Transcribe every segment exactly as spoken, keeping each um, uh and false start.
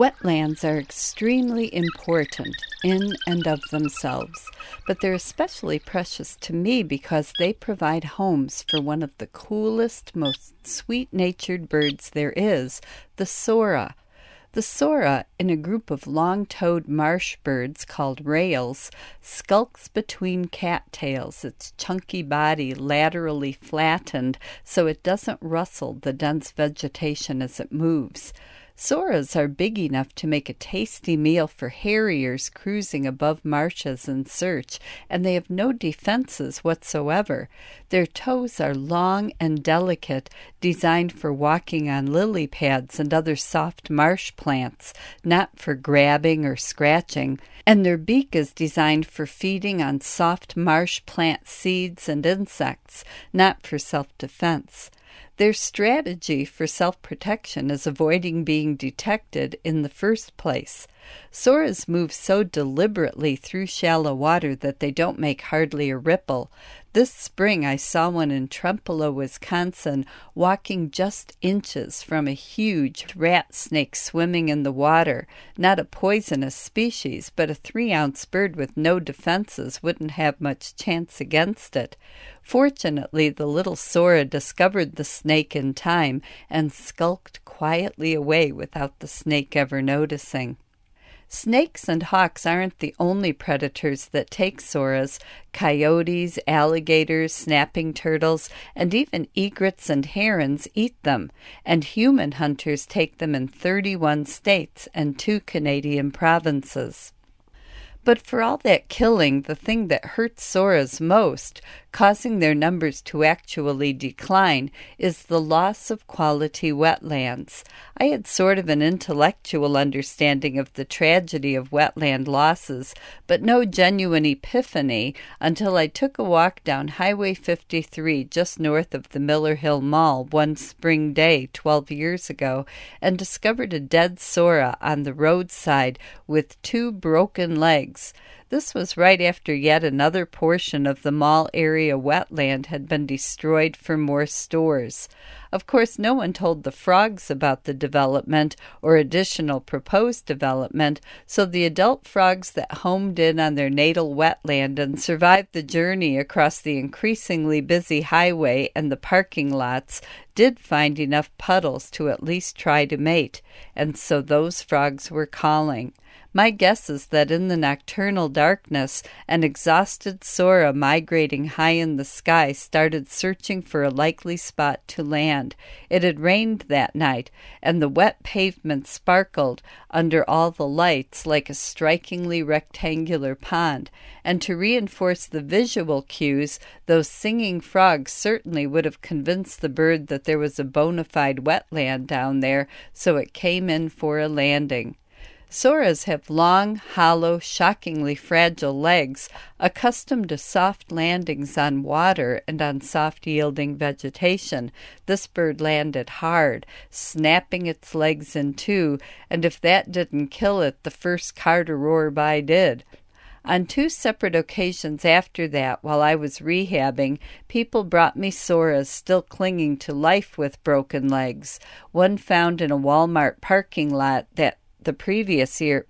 Wetlands are extremely important in and of themselves, but they're especially precious to me because they provide homes for one of the coolest, most sweet-natured birds there is, the sora. The sora, in a group of long-toed marsh birds called rails, skulks between cattails, its chunky body laterally flattened so it doesn't rustle the dense vegetation as it moves. Soras are big enough to make a tasty meal for harriers cruising above marshes in search, and they have no defenses whatsoever. Their toes are long and delicate, designed for walking on lily pads and other soft marsh plants, not for grabbing or scratching, and their beak is designed for feeding on soft marsh plant seeds and insects, not for self-defense. Their strategy for self-protection is avoiding being detected in the first place. Soras move so deliberately through shallow water that they don't make hardly a ripple. This spring I saw one in Trempealeau, Wisconsin, walking just inches from a huge rat snake swimming in the water. Not a poisonous species, but a three-ounce bird with no defenses wouldn't have much chance against it. Fortunately, the little sora discovered the snake in time and skulked quietly away without the snake ever noticing. Snakes and hawks aren't the only predators that take soras. Coyotes, alligators, snapping turtles, and even egrets and herons eat them, and human hunters take them in thirty-one states and two Canadian provinces. But for all that killing, the thing that hurts soras most, causing their numbers to actually decline, is the loss of quality wetlands. I had sort of an intellectual understanding of the tragedy of wetland losses, but no genuine epiphany until I took a walk down Highway fifty-three just north of the Miller Hill Mall one spring day twelve years ago and discovered a dead sora on the roadside with two broken legs. This was right after yet another portion of the mall area wetland had been destroyed for more stores. Of course, no one told the frogs about the development or additional proposed development, so the adult frogs that homed in on their natal wetland and survived the journey across the increasingly busy highway and the parking lots did find enough puddles to at least try to mate, and so those frogs were calling. My guess is that in the nocturnal darkness, an exhausted sora migrating high in the sky started searching for a likely spot to land. It had rained that night, and the wet pavement sparkled under all the lights like a strikingly rectangular pond. And to reinforce the visual cues, those singing frogs certainly would have convinced the bird that there was a bona fide wetland down there, so it came in for a landing. Soras have long, hollow, shockingly fragile legs, accustomed to soft landings on water and on soft-yielding vegetation. This bird landed hard, snapping its legs in two, and if that didn't kill it, the first car to roar by did. On two separate occasions after that, while I was rehabbing, people brought me soras still clinging to life with broken legs. One found in a Walmart parking lot that the previous year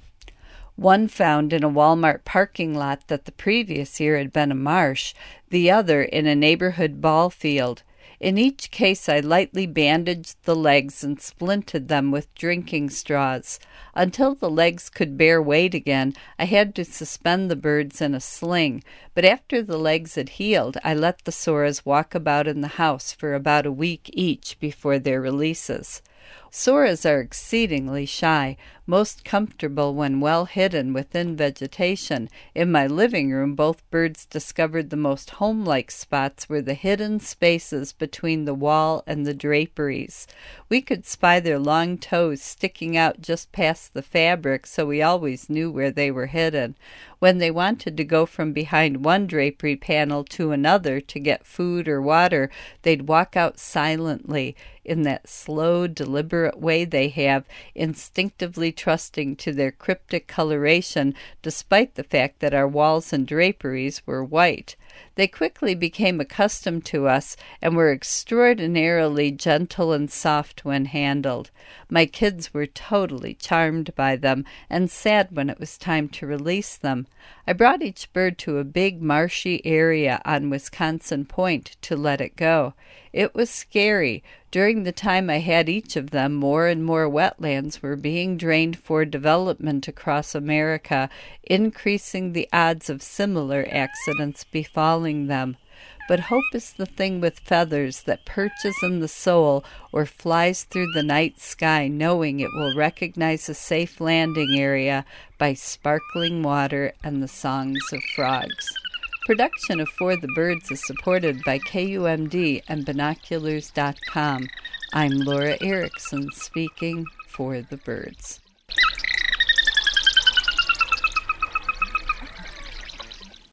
one found in a Walmart parking lot that the previous year had been a marsh, the other in a neighborhood ball field. In each case I lightly bandaged the legs and splinted them with drinking straws. Until the legs could bear weight again, I had to suspend the birds in a sling, but after the legs had healed, I let the soras walk about in the house for about a week each before their releases. Soras are exceedingly shy, most comfortable when well hidden within vegetation. In my living room, both birds discovered the most home-like spots were the hidden spaces between the wall and the draperies. We could spy their long toes sticking out just past the fabric, so we always knew where they were hidden. When they wanted to go from behind one drapery panel to another to get food or water, they'd walk out silently in that slow, deliberate way they have, instinctively trusting to their cryptic coloration, despite the fact that our walls and draperies were white. They quickly became accustomed to us and were extraordinarily gentle and soft when handled. My kids were totally charmed by them and sad when it was time to release them. I brought each bird to a big marshy area on Wisconsin Point to let it go. It was scary. During the time I had each of them, more and more wetlands were being drained for development across America, increasing the odds of similar accidents befalling them. But hope is the thing with feathers that perches in the soul or flies through the night sky knowing it will recognize a safe landing area by sparkling water and the songs of frogs. Production of For the Birds is supported by K U M D and binoculars dot com. I'm Laura Erickson speaking for the birds.